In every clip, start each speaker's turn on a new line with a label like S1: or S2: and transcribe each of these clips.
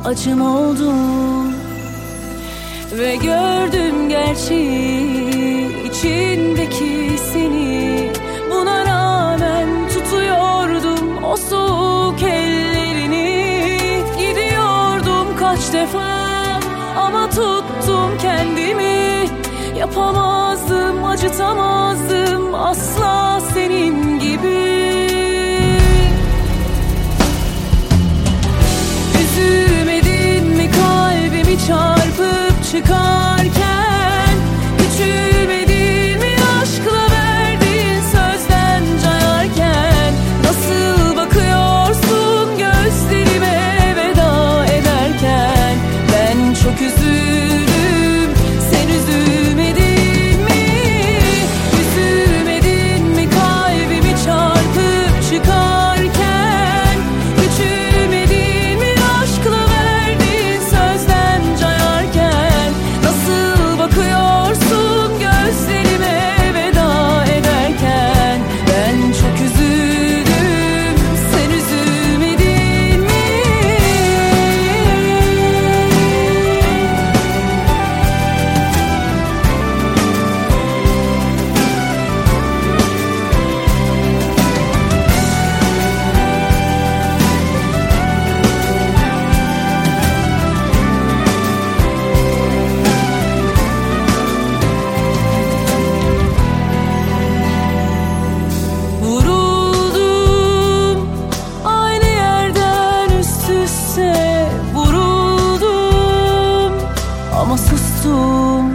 S1: acım oldun. Ve gördüm gerçeği, içindeki seni. Buna rağmen tutuyordum o soğuk ellerini. Gidiyordum kaç defa ama tuttum kendimi. Yapamazdım, acıtamazdım asla senin gibi. Üzülmedin mi kalbimi çarpıp çıkarken? Küçülmedin mi aşkla verdiğin sözden cayarken? Nasıl bakıyorsun gözlerime veda ederken? Ben çok üzüldüm, sen üzülmedin mi? Üzülmedin mi kalbimi çarpıp çıkarken? Küçülmedin mi aşkla verdiğin sözden cayarken? Nasıl bakıyorsun gözlerime veda ederken? Ben çok üzüldüm, sen üzülmedin mi? Vuruldum aynı yerden üst üste vuruldum ama sustum.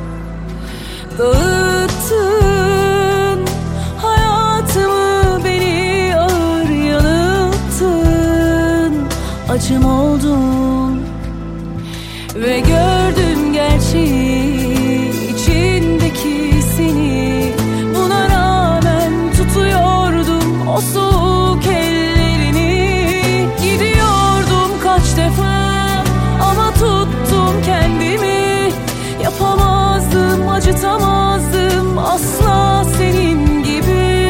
S1: Dağıttın hayatımı, beni ağır yanılttın, acım oldun. Ve gördüm gerçeği, içindeki seni. Buna rağmen tutuyordum o soğuk ellerini. Gidiyordum kaç defa ama tuttum kendimi. Yapamazdım, acıtamazdım asla senin gibi.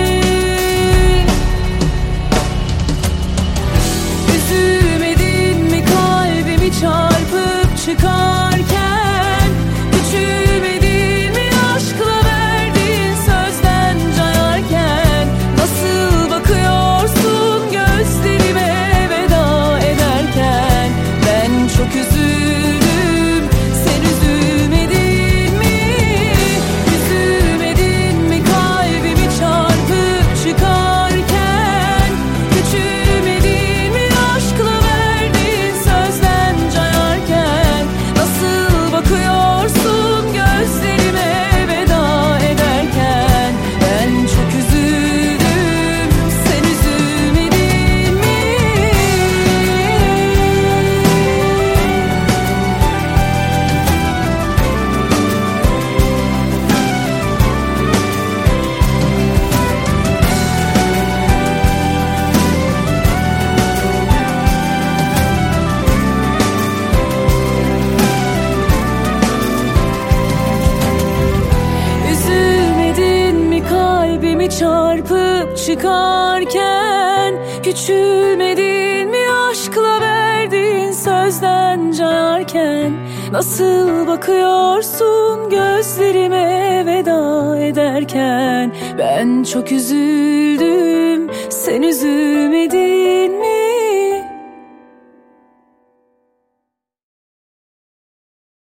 S1: Üzülmedin mi kalbimi çarpıp çıkarken? Küçülmedin mi aşkla verdiğin sözden cayarken? Nasıl bakıyorsun gözlerime veda ederken? Ben çok üzüldüm, sen üzülmedin mi? Üzülmedin mi kalbimi çarpıp çıkarken? Küçülmedin mi aşkla verdiğin sözden cayarken? Nasıl bakıyorsun gözlerime veda ederken? Ben çok üzüldüm, sen üzülmedin mi? Üzülmedin mi kalbimi çarpıp çıkarken? Küçülmedin mi aşkla verdiğin sözden cayarken? Nasıl bakıyorsun gözlerime veda ederken? Ben çok üzüldüm, sen üzülmedin